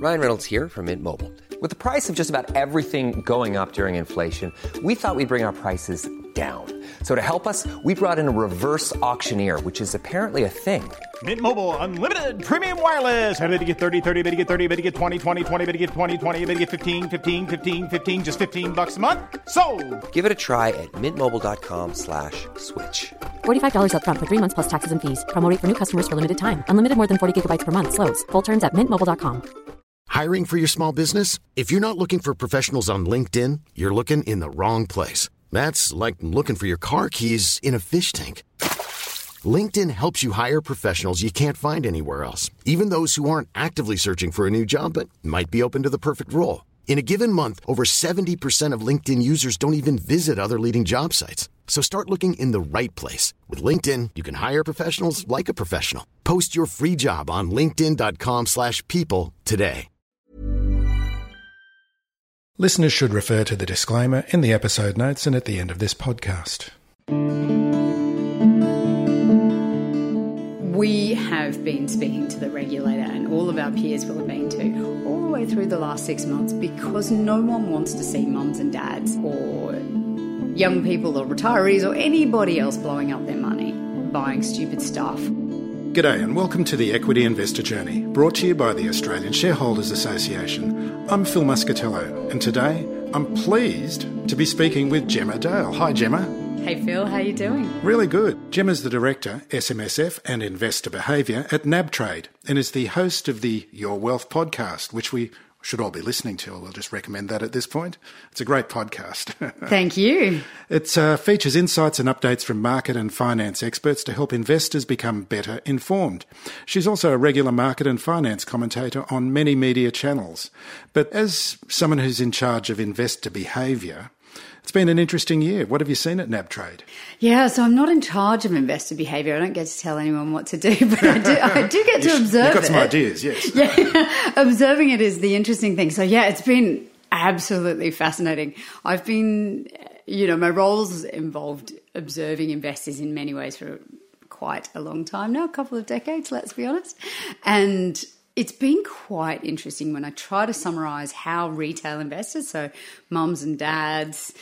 Ryan Reynolds here from Mint Mobile. With the price of just about everything going up during inflation, we thought we'd bring our prices down. So to help us, we brought in a reverse auctioneer, which is apparently a thing. Mint Mobile Unlimited Premium Wireless. How to get 30, 30, bit to get 30, bit to get 20, 20, 20, bit to get 20, 20, bit to get 15, 15, 15, 15, just $15 a month? Sold! Give it a try at mintmobile.com/switch. $45 up front for 3 months plus taxes and fees. Promo rate for new customers for limited time. Unlimited more than 40 gigabytes per month. Slows full terms at mintmobile.com. Hiring for your small business? If you're not looking for professionals on LinkedIn, you're looking in the wrong place. That's like looking for your car keys in a fish tank. LinkedIn helps you hire professionals you can't find anywhere else, even those who aren't actively searching for a new job but might be open to the perfect role. In a given month, over 70% of LinkedIn users don't even visit other leading job sites. So start looking in the right place. With LinkedIn, you can hire professionals like a professional. Post your free job on linkedin.com/people today. Listeners should refer to the disclaimer in the episode notes and at the end of this podcast. We have been speaking to the regulator, and all of our peers will have been too, all the way through the last 6 months, because no one wants to see mums and dads or young people or retirees or anybody else blowing up their money buying stupid stuff. G'day and welcome to the Equity Investor Journey, brought to you by the Australian Shareholders Association. I'm Phil Muscatello, and today I'm pleased to be speaking with Gemma Dale. Hi Gemma. Hey Phil, how you doing? Really good. Gemma's the Director, SMSF and Investor Behaviour at NabTrade, and is the host of the Your Wealth podcast, which we should all be listening to. We'll just recommend that at this point. It's a great podcast. Thank you. It features insights and updates from market and finance experts to help investors become better informed. She's also a regular market and finance commentator on many media channels. But as someone who's in charge of investor behaviour, it's been an interesting year. What have you seen at NabTrade? Yeah, so I'm not in charge of investor behaviour. I don't get to tell anyone what to do, but I do get to observe it. You've got some ideas, yes. Yeah, observing it is the interesting thing. So yeah, it's been absolutely fascinating. I've been, my roles involved observing investors in many ways for quite a long time now, a couple of decades, let's be honest. And it's been quite interesting when I try to summarise how retail investors, so mums and dads,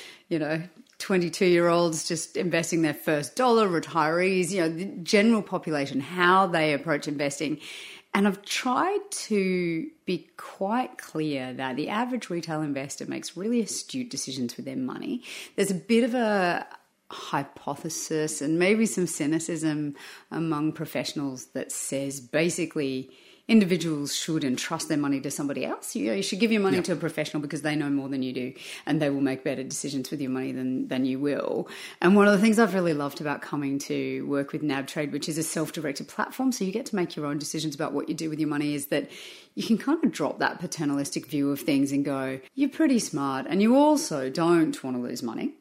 22-year-olds just investing their first dollar, retirees, the general population, how they approach investing. And I've tried to be quite clear that the average retail investor makes really astute decisions with their money. There's a bit of a hypothesis and maybe some cynicism among professionals that says basically individuals should entrust their money to somebody else. You should give your money to a professional because they know more than you do and they will make better decisions with your money than you will. And one of the things I've really loved about coming to work with NabTrade, which is a self-directed platform, so you get to make your own decisions about what you do with your money, is that you can kind of drop that paternalistic view of things and go, you're pretty smart and you also don't want to lose money.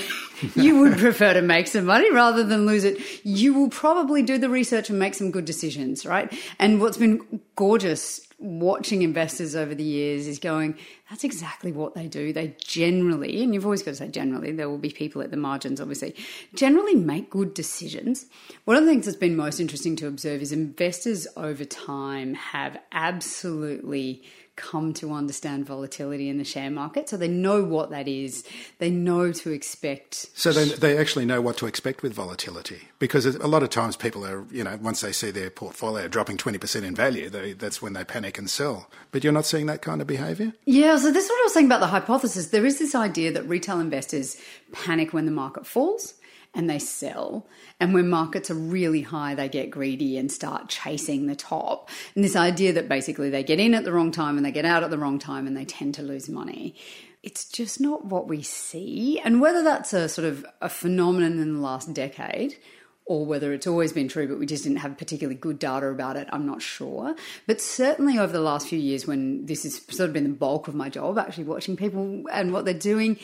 You would prefer to make some money rather than lose it. You will probably do the research and make some good decisions, right? And what's been gorgeous watching investors over the years is going, that's exactly what they do. They generally, and you've always got to say generally, there will be people at the margins obviously, generally make good decisions. One of the things that's been most interesting to observe is investors over time have absolutely come to understand volatility in the share market. So they know what that is. They know to expect. So they actually know what to expect with volatility, because a lot of times people are, once they see their portfolio dropping 20% in value, that's when they panic and sell. But you're not seeing that kind of behaviour? Yeah, so this is what I was saying about the hypothesis. There is this idea that retail investors panic when the market falls and they sell. And when markets are really high, they get greedy and start chasing the top. And this idea that basically they get in at the wrong time and they get out at the wrong time and they tend to lose money. It's just not what we see. And whether that's a sort of a phenomenon in the last decade or whether it's always been true but we just didn't have particularly good data about it, I'm not sure. But certainly over the last few years, when this has sort of been the bulk of my job, actually watching people and what they're doing,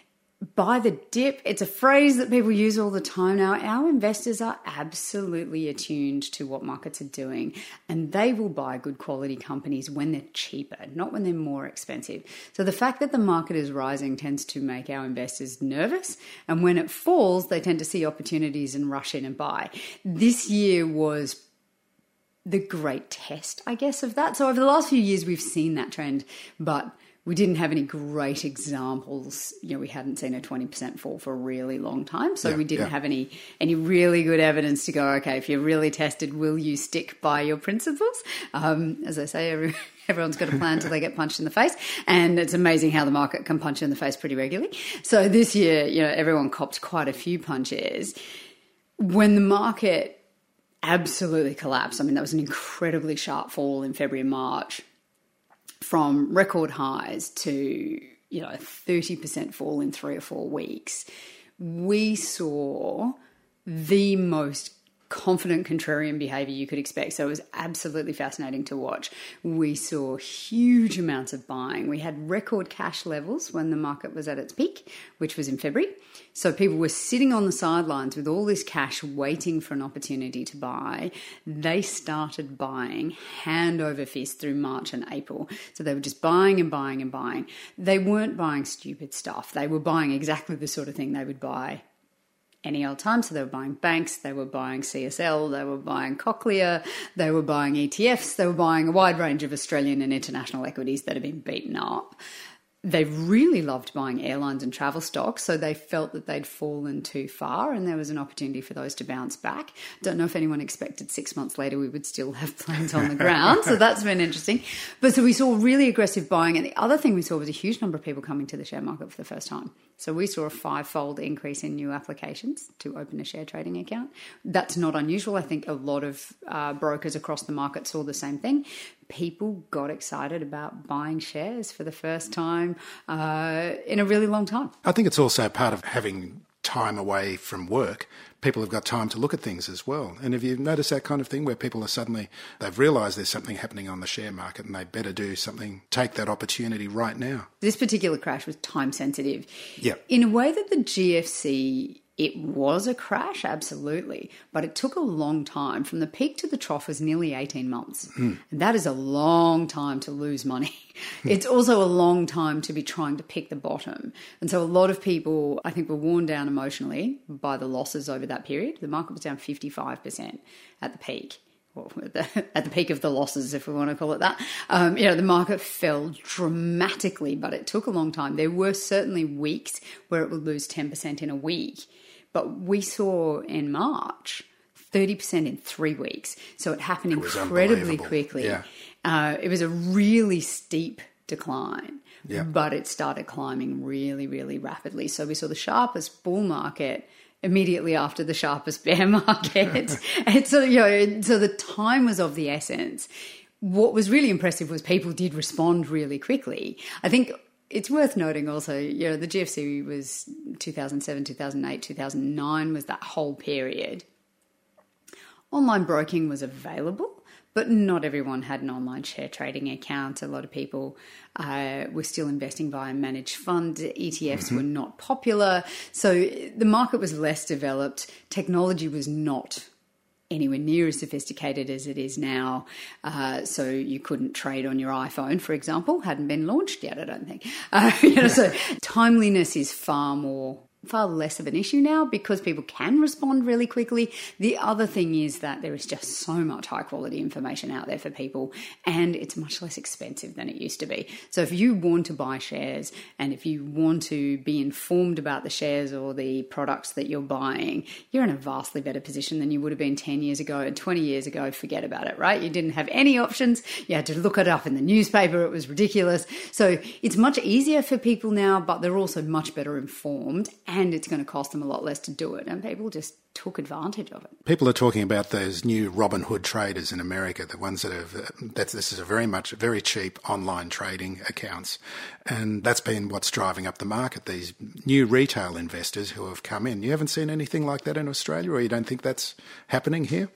buy the dip. It's a phrase that people use all the time now. Our investors are absolutely attuned to what markets are doing, and they will buy good quality companies when they're cheaper, not when they're more expensive. So the fact that the market is rising tends to make our investors nervous, and when it falls, they tend to see opportunities and rush in and buy. This year was the great test, I guess, of that. So over the last few years, we've seen that trend, but we didn't have any great examples. We hadn't seen a 20% fall for a really long time. So we didn't have any really good evidence to go, okay, if you're really tested, will you stick by your principles? As I say, everyone's got a plan until they get punched in the face. And it's amazing how the market can punch you in the face pretty regularly. So this year, everyone copped quite a few punches. When the market absolutely collapsed, I mean, that was an incredibly sharp fall in February and March, from record highs to, a 30% fall in 3 or 4 weeks. We saw the most confident contrarian behavior you could expect. So it was absolutely fascinating to watch. We saw huge amounts of buying. We had record cash levels when the market was at its peak, which was in February. So people were sitting on the sidelines with all this cash waiting for an opportunity to buy. They started buying hand over fist through March and April. So they were just buying and buying and buying. They weren't buying stupid stuff. They were buying exactly the sort of thing they would buy any old time. So they were buying banks, they were buying CSL, they were buying Cochlear, they were buying ETFs, they were buying a wide range of Australian and international equities that have been beaten up. They really loved buying airlines and travel stocks, so they felt that they'd fallen too far and there was an opportunity for those to bounce back. Don't know if anyone expected 6 months later we would still have planes on the ground, so that's been interesting. But so we saw really aggressive buying, and the other thing we saw was a huge number of people coming to the share market for the first time. So we saw a 5-fold increase in new applications to open a share trading account. That's not unusual. I think a lot of brokers across the market saw the same thing. People got excited about buying shares for the first time in a really long time. I think it's also part of having time away from work. People have got time to look at things as well. And have you noticed that kind of thing where people are suddenly, they've realised there's something happening on the share market and they better do something, take that opportunity right now? This particular crash was time sensitive. Yeah. In a way that the GFC, it was a crash, absolutely, but it took a long time. From the peak to the trough was nearly 18 months. And that is a long time to lose money. It's also a long time to be trying to pick the bottom. And so a lot of people, I think, were worn down emotionally by the losses over that period. The market was down 55% at the peak. Well, at the peak of the losses, if we want to call it that. The market fell dramatically, but it took a long time. There were certainly weeks where it would lose 10% in a week. But we saw in March 30% in 3 weeks. So it happened incredibly quickly. Yeah. It was a really steep decline, but it started climbing really, really rapidly. So we saw the sharpest bull market immediately after the sharpest bear market. And so, so the time was of the essence. What was really impressive was people did respond really quickly. I think it's worth noting also, the GFC was 2007, 2008, 2009 was that whole period. Online broking was available, but not everyone had an online share trading account. A lot of people were still investing via managed fund. ETFs were not popular. So the market was less developed. Technology was not anywhere near as sophisticated as it is now. So you couldn't trade on your iPhone, for example. Hadn't been launched yet, I don't think. So timeliness is far less of an issue now because people can respond really quickly. The other thing is that there is just so much high quality information out there for people, and it's much less expensive than it used to be. So if you want to buy shares and if you want to be informed about the shares or the products that you're buying, you're in a vastly better position than you would have been 10 years ago. And 20 years ago, forget about it, right? You didn't have any options. You had to look it up in the newspaper. It was ridiculous. So it's much easier for people now, but they're also much better informed, and it's going to cost them a lot less to do it. And people just took advantage of it. People are talking about those new Robinhood traders in America, the ones that have, this is very cheap online trading accounts. And that's been what's driving up the market, these new retail investors who have come in. You haven't seen anything like that in Australia, or you don't think that's happening here?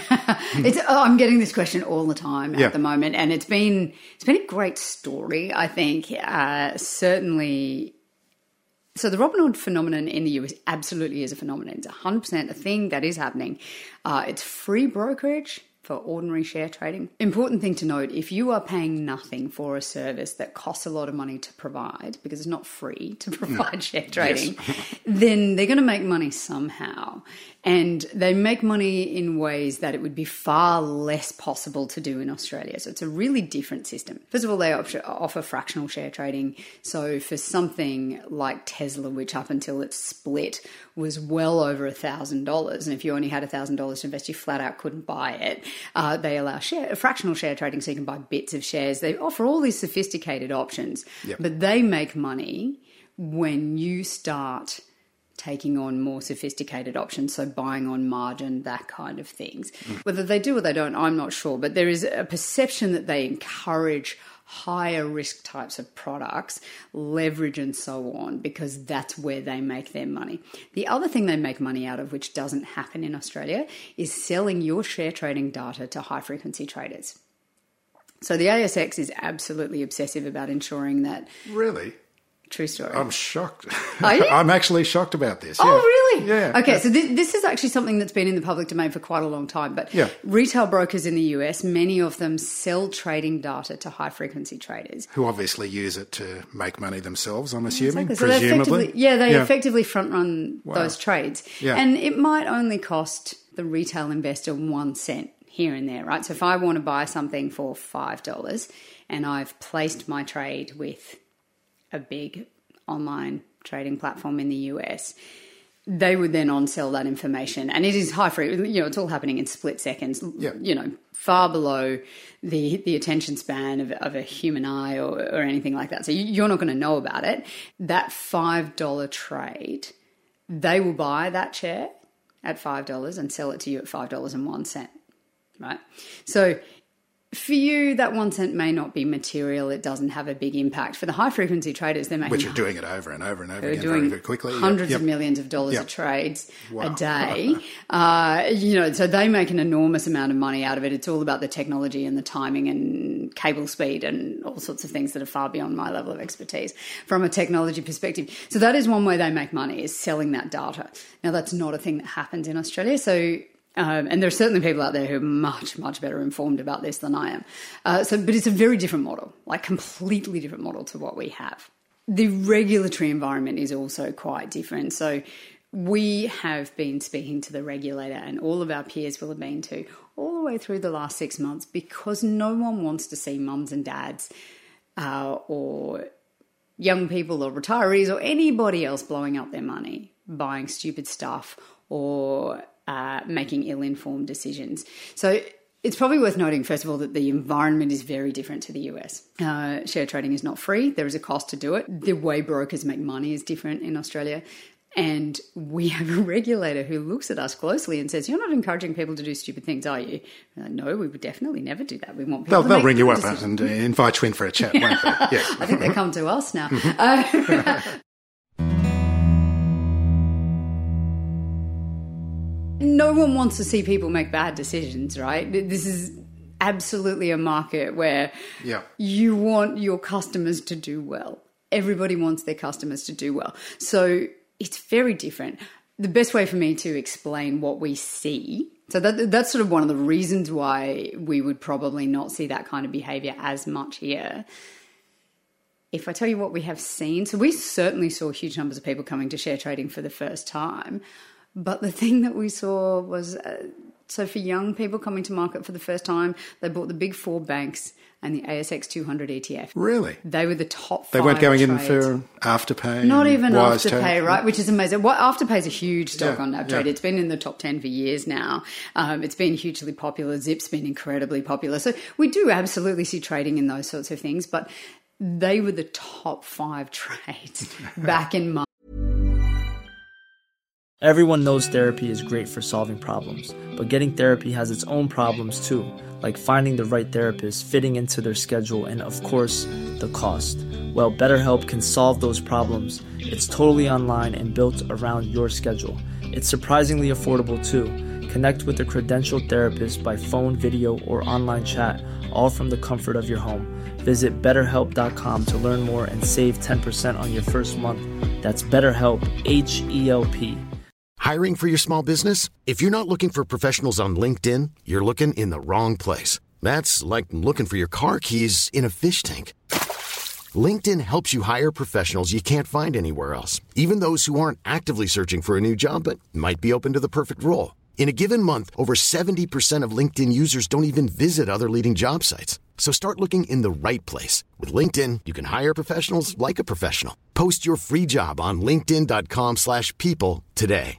I'm getting this question all the time at the moment. And it's been a great story, I think. Certainly. So the Robinhood phenomenon in the US absolutely is a phenomenon. It's 100% a thing that is happening. It's free brokerage for ordinary share trading. Important thing to note, if you are paying nothing for a service that costs a lot of money to provide, because it's not free to provide share trading, then they're going to make money somehow. And they make money in ways that it would be far less possible to do in Australia. So it's a really different system. First of all, they offer fractional share trading. So for something like Tesla, which up until its split was well over $1,000, and if you only had $1,000 to invest, you flat out couldn't buy it. They allow fractional share trading, so you can buy bits of shares. They offer all these sophisticated options, but they make money when you start taking on more sophisticated options, so buying on margin, that kind of things. Whether they do or they don't, I'm not sure, but there is a perception that they encourage higher risk types of products, leverage and so on, because that's where they make their money. The other thing they make money out of, which doesn't happen in Australia, is selling your share trading data to high frequency traders. So the ASX is absolutely obsessive about ensuring that... Really? True story. I'm shocked. Are you? I'm actually shocked about this. Oh, really? Yeah. Okay, so this is actually something that's been in the public domain for quite a long time. But retail brokers in the US, many of them sell trading data to high-frequency traders. Who obviously use it to make money themselves, I'm assuming, exactly. So presumably. they effectively front-run those trades. Yeah. And it might only cost the retail investor 1 cent here and there, right? So if I want to buy something for $5 and I've placed my trade with a big online trading platform in the US, they would then on-sell that information. And it is high frequency, it's all happening in split seconds, far below the attention span of a human eye or anything like that. So you're not going to know about it. That $5 trade, they will buy that share at $5 and sell it to you at $5.01, right? So for you, that 1 cent may not be material. It doesn't have a big impact. For the high-frequency traders, they're making... Which are doing it over and over and over again doing very quickly. Hundreds of millions of dollars of trades a day. So they make an enormous amount of money out of it. It's all about the technology and the timing and cable speed and all sorts of things that are far beyond my level of expertise from a technology perspective. So that is one way they make money, is selling that data. Now, that's not a thing that happens in Australia. So... and there's certainly people out there who are much, much better informed about this than I am. But it's a very different model, like completely different model to what we have. The regulatory environment is also quite different. So we have been speaking to the regulator, and all of our peers will have been too, all the way through the last 6 months, because no one wants to see mums and dads or young people or retirees or anybody else blowing up their money, buying stupid stuff or... making ill-informed decisions. So it's probably worth noting, first of all, that the environment is very different to the US. Share trading is not free. There is a cost to do it. The way brokers make money is different in Australia. And we have a regulator who looks at us closely and says, "You're not encouraging people to do stupid things, are you?" Like, no, we would definitely never do that. We want people They'll ring you up and invite you in for a chat, won't they? Yes. I think they come to us now. No one wants to see people make bad decisions, right? This is absolutely a market where you want your customers to do well. Everybody wants their customers to do well. So it's very different. The best way for me to explain what we see, so that's sort of one of the reasons why we would probably not see that kind of behavior as much here. If I tell you what we have seen, so we certainly saw huge numbers of people coming to share trading for the first time. But the thing that we saw was, so for young people coming to market for the first time, they bought the big 4 banks and the ASX 200 ETF. Really? They were the top 5 They weren't going trades. in for Afterpay? Not even WiseTech. Afterpay, right, which is amazing. Afterpay is a huge stock on NavTrade. It's been in the top 10 for years now. It's been hugely popular. Zip's been incredibly popular. So we do absolutely see trading in those sorts of things, but they were the top 5 trades back in March. Everyone knows therapy is great for solving problems, but getting therapy has its own problems too, like finding the right therapist, fitting into their schedule, and of course, the cost. Well, BetterHelp can solve those problems. It's totally online and built around your schedule. It's surprisingly affordable too. Connect with a credentialed therapist by phone, video, or online chat, all from the comfort of your home. Visit BetterHelp.com to learn more and save 10% on your first month. That's BetterHelp, H-E-L-P. Hiring for your small business? If you're not looking for professionals on LinkedIn, you're looking in the wrong place. That's like looking for your car keys in a fish tank. LinkedIn helps you hire professionals you can't find anywhere else, even those who aren't actively searching for a new job but might be open to the perfect role. In a given month, over 70% of LinkedIn users don't even visit other leading job sites. So start looking in the right place. With LinkedIn, you can hire professionals like a professional. Post your free job on linkedin.com/people today.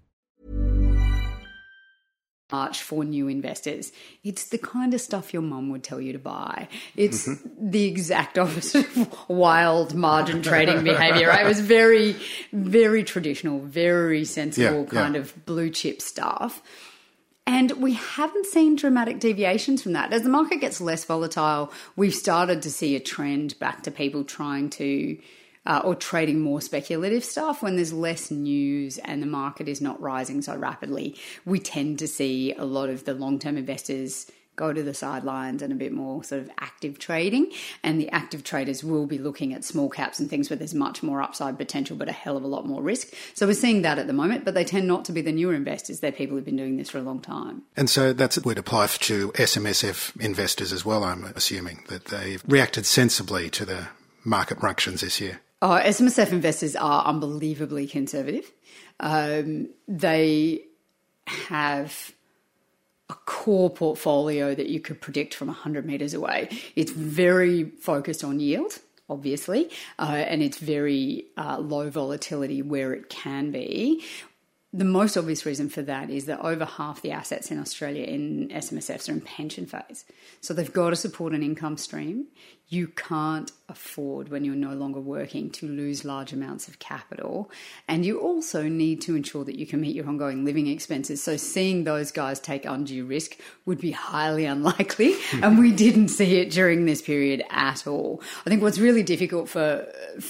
March for new investors. It's the kind of stuff your mum would tell you to buy. It's the exact opposite of wild margin trading behavior, right? It was very, very traditional, very sensible kind of blue chip stuff. And we haven't seen dramatic deviations from that. As the market gets less volatile, we've started to see a trend back to people trying to or trading more speculative stuff. When there's less news and the market is not rising so rapidly, we tend to see a lot of the long-term investors go to the sidelines and a bit more sort of active trading. And the active traders will be looking at small caps and things where there's much more upside potential but a hell of a lot more risk. So we're seeing that at the moment, but they tend not to be the newer investors. They're people who've been doing this for a long time. And so that would apply to SMSF investors as well, I'm assuming, that they've reacted sensibly to the market ructions this year. Oh, SMSF investors are unbelievably conservative. They have a core portfolio that you could predict from 100 metres away. It's very focused on yield, obviously, and it's very low volatility where it can be. The most obvious reason for that is that over half the assets in Australia in SMSFs are in pension phase. So they've got to support an income stream. You can't afford, when you're no longer working, to lose large amounts of capital. And you also need to ensure that you can meet your ongoing living expenses. So seeing those guys take undue risk would be highly unlikely. And we didn't see it during this period at all. I think what's really difficult for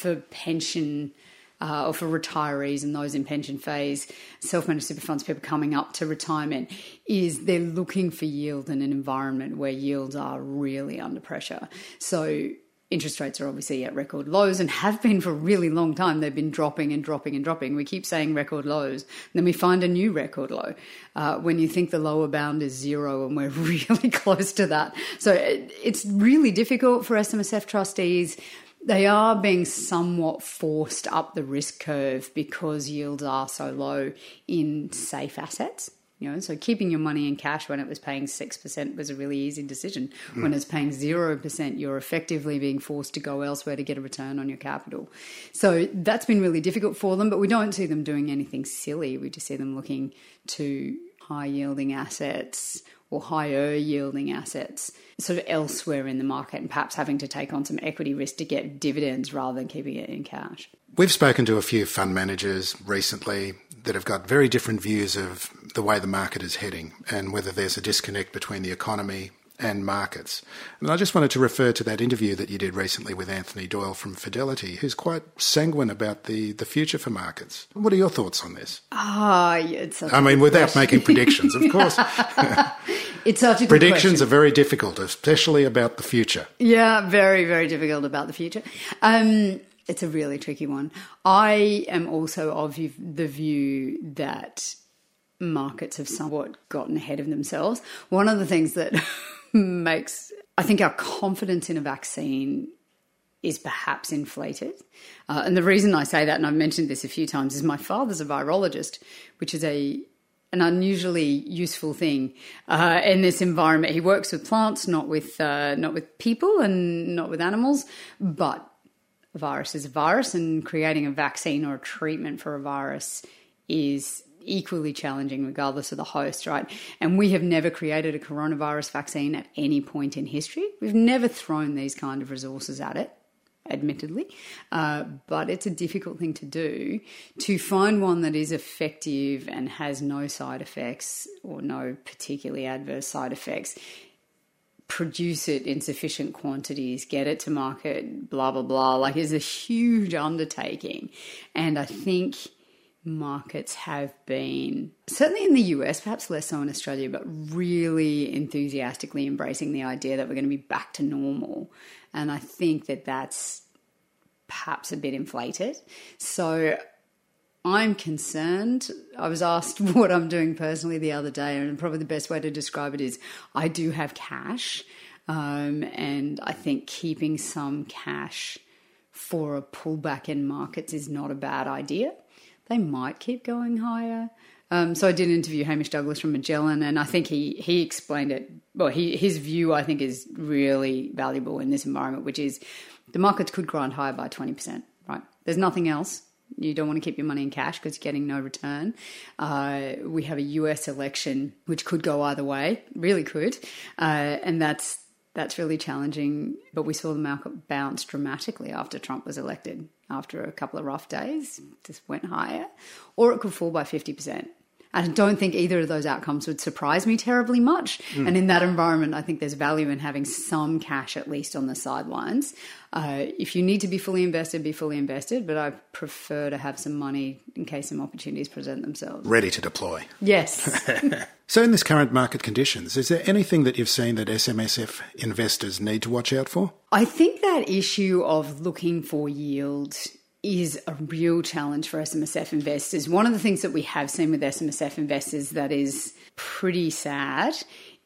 pension or for retirees and those in pension phase, self-managed super funds, people coming up to retirement, is they're looking for yield in an environment where yields are really under pressure. So interest rates are obviously at record lows and have been for a really long time. They've been dropping and dropping and dropping. We keep saying record lows, and then we find a new record low when you think the lower bound is zero, and we're really close to that. So it's really difficult for SMSF trustees. They are being somewhat forced up the risk curve because yields are so low in safe assets. So keeping your money in cash when it was paying 6% was a really easy decision. When it's paying 0%, you're effectively being forced to go elsewhere to get a return on your capital. So that's been really difficult for them, but we don't see them doing anything silly. We just see them looking to high-yielding assets or higher yielding assets sort of elsewhere in the market, and perhaps having to take on some equity risk to get dividends rather than keeping it in cash. We've spoken to a few fund managers recently that have got very different views of the way the market is heading and whether there's a disconnect between the economy and markets. And I just wanted to refer to that interview that you did recently with Anthony Doyle from Fidelity, who's quite sanguine about the future for markets. What are your thoughts on this? It's such a without question. making predictions, of course. It's such a good Predictions question. are very difficult, especially about the future. Yeah, very, very difficult about the future. It's a really tricky one. I am also of the view that markets have somewhat gotten ahead of themselves. One of the things that makes, I think, our confidence in a vaccine is perhaps inflated. And the reason I say that, and I've mentioned this a few times, is my father's a virologist, which is an unusually useful thing in this environment. He works with plants, not with people and not with animals, but a virus is a virus, and creating a vaccine or a treatment for a virus is equally challenging regardless of the host, right? And we have never created a coronavirus vaccine at any point in history. We've never thrown these kind of resources at it, admittedly, but it's a difficult thing to do. To find one that is effective and has no side effects or no particularly adverse side effects, produce it in sufficient quantities, get it to market, blah, blah, blah, like is a huge undertaking. And I think markets have been, certainly in the US, perhaps less so in Australia, but really enthusiastically embracing the idea that we're going to be back to normal. And I think that that's perhaps a bit inflated. So I'm concerned. I was asked what I'm doing personally the other day, and probably the best way to describe it is I do have cash, and I think keeping some cash for a pullback in markets is not a bad idea. They might keep going higher. So I did interview Hamish Douglas from Magellan, and I think he explained it. Well, his view, I think, is really valuable in this environment, which is the markets could grind higher by 20%, right? There's nothing else. You don't want to keep your money in cash because you're getting no return. We have a US election, which could go either way, really could. And that's really challenging. But we saw the market bounce dramatically after Trump was elected. After a couple of rough days, just went higher. Or it could fall by 50%. I don't think either of those outcomes would surprise me terribly much. And in that environment, I think there's value in having some cash at least on the sidelines. If you need to be fully invested, be fully invested. But I prefer to have some money in case some opportunities present themselves. Ready to deploy. Yes. So in this current market conditions, is there anything that you've seen that SMSF investors need to watch out for? I think that issue of looking for yield is a real challenge for SMSF investors. One of the things that we have seen with SMSF investors that is pretty sad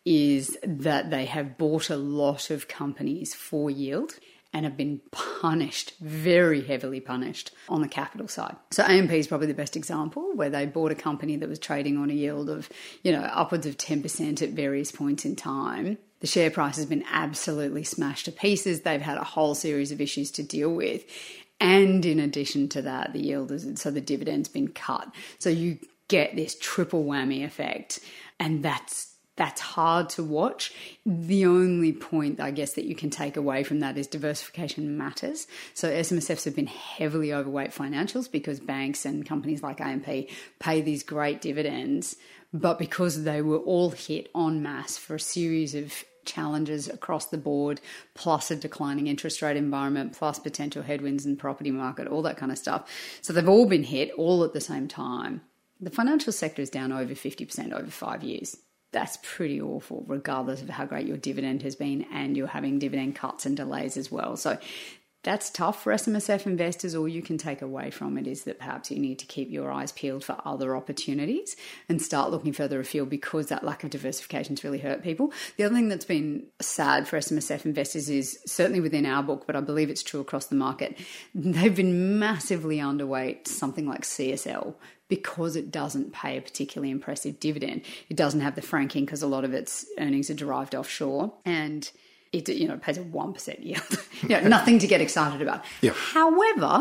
is that they have bought a lot of companies for yield and have been punished, very heavily punished on the capital side. So AMP is probably the best example, where they bought a company that was trading on a yield of, upwards of 10% at various points in time. The share price has been absolutely smashed to pieces. They've had a whole series of issues to deal with. And in addition to that, the yield so the dividend's been cut. So you get this triple whammy effect. And that's hard to watch. The only point, I guess, that you can take away from that is diversification matters. So SMSFs have been heavily overweight financials because banks and companies like AMP pay these great dividends. But because they were all hit en masse for a series of challenges across the board, plus a declining interest rate environment, plus potential headwinds in the property market, all that kind of stuff. So they've all been hit all at the same time. The financial sector is down over 50% over 5 years. That's pretty awful, regardless of how great your dividend has been, and you're having dividend cuts and delays as well. So that's tough for SMSF investors. All you can take away from it is that perhaps you need to keep your eyes peeled for other opportunities and start looking further afield, because that lack of diversification has really hurt people. The other thing that's been sad for SMSF investors is, certainly within our book, but I believe it's true across the market, they've been massively underweight something like CSL because it doesn't pay a particularly impressive dividend. It doesn't have the franking because a lot of its earnings are derived offshore, and it pays a 1% yield. Nothing to get excited about. Yeah. However,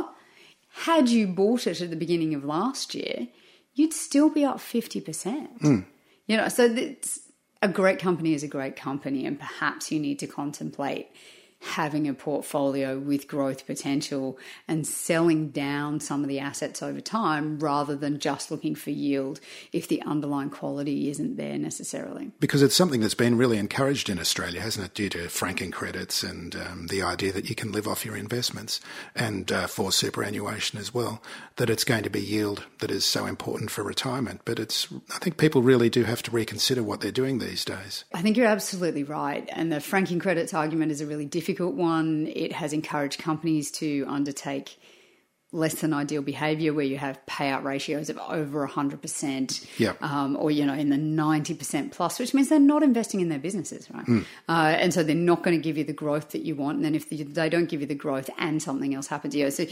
had you bought it at the beginning of last year, you'd still be up 50%. So it's a great company is a great company, and perhaps you need to contemplate having a portfolio with growth potential and selling down some of the assets over time, rather than just looking for yield if the underlying quality isn't there necessarily. Because it's something that's been really encouraged in Australia, hasn't it, due to franking credits and the idea that you can live off your investments, and for superannuation as well, that it's going to be yield that is so important for retirement. But I think people really do have to reconsider what they're doing these days. I think you're absolutely right. And the franking credits argument is a really difficult one. It has encouraged companies to undertake less than ideal behaviour, where you have payout ratios of over 100%, or in the 90% plus, which means they're not investing in their businesses, right? And so they're not going to give you the growth that you want. And then if they don't give you the growth and something else happens to you, so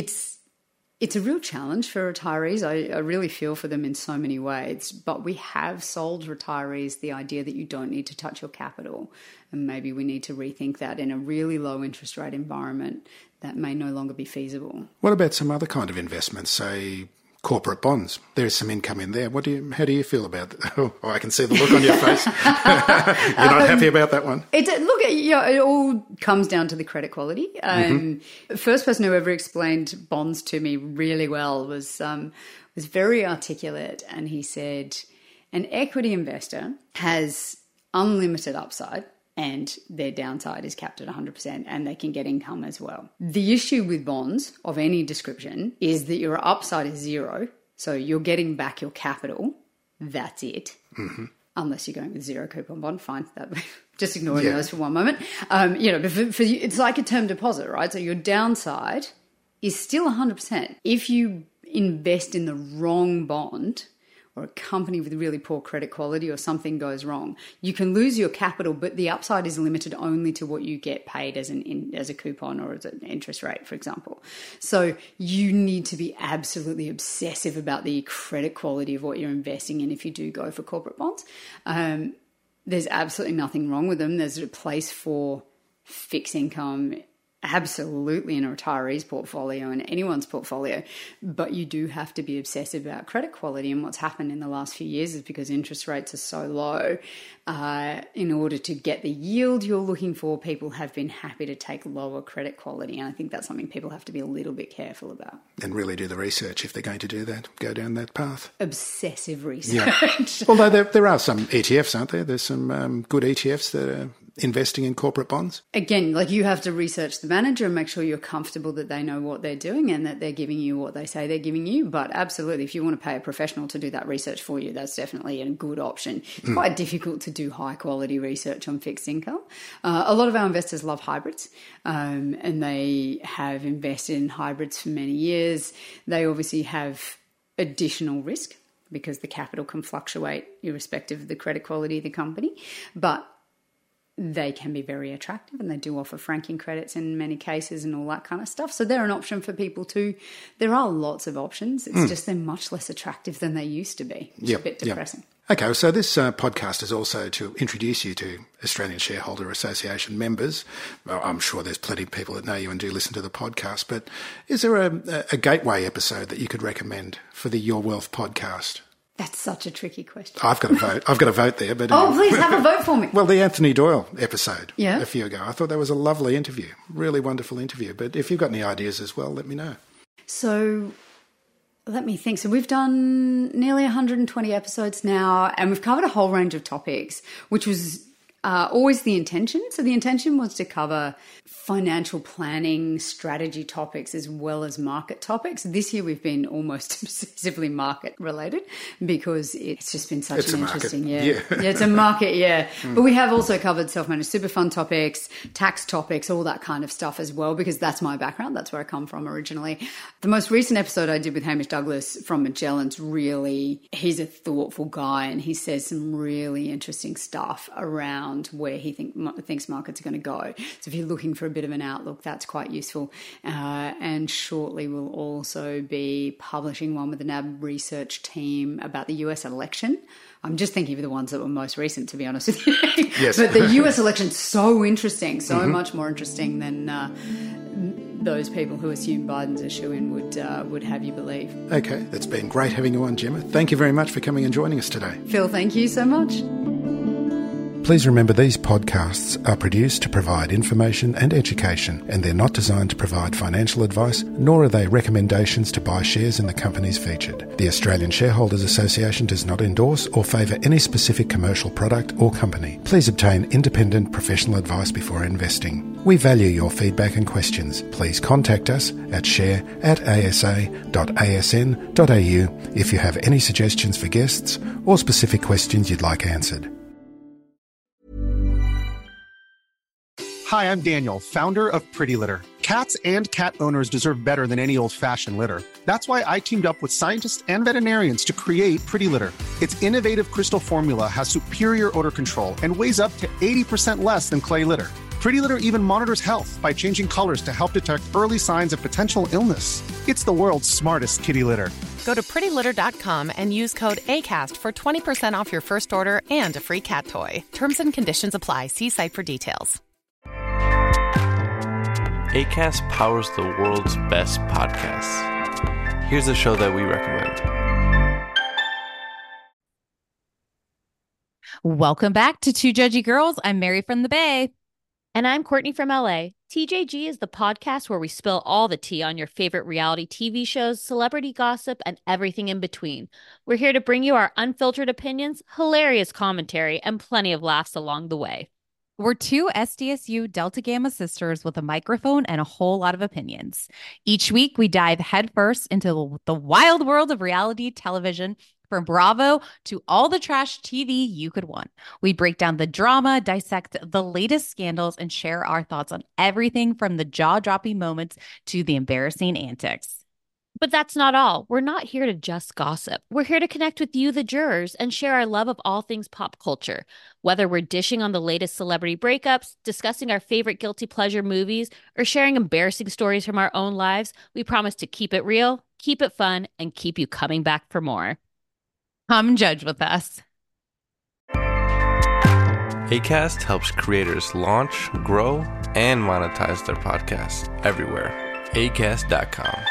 it's a real challenge for retirees. I really feel for them in so many ways, but we have sold retirees the idea that you don't need to touch your capital, and maybe we need to rethink that in a really low interest rate environment. That may no longer be feasible. What about some other kind of investments, say corporate bonds? There's some income in there. How do you feel about that? Oh, I can see the look on your face. You're not happy about that one? It all comes down to the credit quality. The first person who ever explained bonds to me really well was very articulate, and he said, an equity investor has unlimited upside, and their downside is capped at 100%, and they can get income as well. The issue with bonds of any description is that your upside is zero, so you're getting back your capital. That's it. Unless you're going with zero coupon bond, fine. Just ignoring those for one moment. But for you, it's like a term deposit, right? So your downside is still 100%. If you invest in the wrong bond or a company with really poor credit quality or something goes wrong, you can lose your capital, but the upside is limited only to what you get paid as a coupon or as an interest rate, for example. So you need to be absolutely obsessive about the credit quality of what you're investing in if you do go for corporate bonds. There's absolutely nothing wrong with them. There's a place for fixed income absolutely in a retiree's portfolio and anyone's portfolio, but you do have to be obsessive about credit quality. And what's happened in the last few years is because interest rates are so low, in order to get the yield you're looking for, people have been happy to take lower credit quality. And I think that's something people have to be a little bit careful about. And really do the research if they're going to do that, go down that path. Obsessive research. Yeah. Although there are some ETFs, aren't there? There's some good ETFs that are investing in corporate bonds. Again, like you have to research the manager and make sure you're comfortable that they know what they're doing and that they're giving you what they say they're giving you. But absolutely, if you want to pay a professional to do that research for you, that's definitely a good option. It's quite difficult to do high quality research on fixed income. A lot of our investors love hybrids, and they have invested in hybrids for many years. They obviously have additional risk because the capital can fluctuate irrespective of the credit quality of the company. But they can be very attractive and they do offer franking credits in many cases and all that kind of stuff. So they're an option for people too. There are lots of options. It's just they're much less attractive than they used to be. It's a bit depressing. Okay, so this podcast is also to introduce you to Australian Shareholder Association members. Well, I'm sure there's plenty of people that know you and do listen to the podcast, but is there a gateway episode that you could recommend for the Your Wealth podcast? That's such a tricky question. I've got to vote. I've got to vote there. But please have a vote for me. Well, the Anthony Doyle episode a few ago, I thought that was a lovely interview, really wonderful interview. But if you've got any ideas as well, let me know. So let me think. So we've done nearly 120 episodes now, and we've covered a whole range of topics, which was always the intention. So the intention was to cover financial planning, strategy topics, as well as market topics. This year we've been almost excessively market related because it's just been such an interesting year. Yeah, it's a market, But we have also covered self-managed super fund topics, tax topics, all that kind of stuff as well, because that's my background. That's where I come from originally. The most recent episode I did with Hamish Douglas from Magellan's he's a thoughtful guy and he says some really interesting stuff around where he thinks markets are going to go. So if you're looking for a bit of an outlook, that's quite useful. And shortly we'll also be publishing one with the NAB research team about the US election. I'm just thinking of the ones that were most recent, to be honest with you. Yes. But the US election's so interesting, so much more interesting than those people who assume Biden's a shoo-in would have you believe. Okay, that's been great having you on, Gemma. Thank you very much for coming and joining us today. Phil, thank you so much. Please remember these podcasts are produced to provide information and education, and they're not designed to provide financial advice, nor are they recommendations to buy shares in the companies featured. The Australian Shareholders Association does not endorse or favour any specific commercial product or company. Please obtain independent professional advice before investing. We value your feedback and questions. Please contact us at share@asa.asn.au if you have any suggestions for guests or specific questions you'd like answered. Hi, I'm Daniel, founder of Pretty Litter. Cats and cat owners deserve better than any old-fashioned litter. That's why I teamed up with scientists and veterinarians to create Pretty Litter. Its innovative crystal formula has superior odor control and weighs up to 80% less than clay litter. Pretty Litter even monitors health by changing colors to help detect early signs of potential illness. It's the world's smartest kitty litter. Go to prettylitter.com and use code ACAST for 20% off your first order and a free cat toy. Terms and conditions apply. See site for details. Acast powers the world's best podcasts. Here's a show that we recommend. Welcome back to Two Judgy Girls. I'm Mary from the Bay. And I'm Courtney from LA. TJG is the podcast where we spill all the tea on your favorite reality TV shows, celebrity gossip, and everything in between. We're here to bring you our unfiltered opinions, hilarious commentary, and plenty of laughs along the way. We're two SDSU Delta Gamma sisters with a microphone and a whole lot of opinions. Each week, we dive headfirst into the wild world of reality television, from Bravo to all the trash TV you could want. We break down the drama, dissect the latest scandals, and share our thoughts on everything from the jaw-dropping moments to the embarrassing antics. But that's not all. We're not here to just gossip. We're here to connect with you, the jurors, and share our love of all things pop culture. Whether we're dishing on the latest celebrity breakups, discussing our favorite guilty pleasure movies, or sharing embarrassing stories from our own lives, we promise to keep it real, keep it fun, and keep you coming back for more. Come judge with us. Acast helps creators launch, grow, and monetize their podcasts everywhere. Acast.com.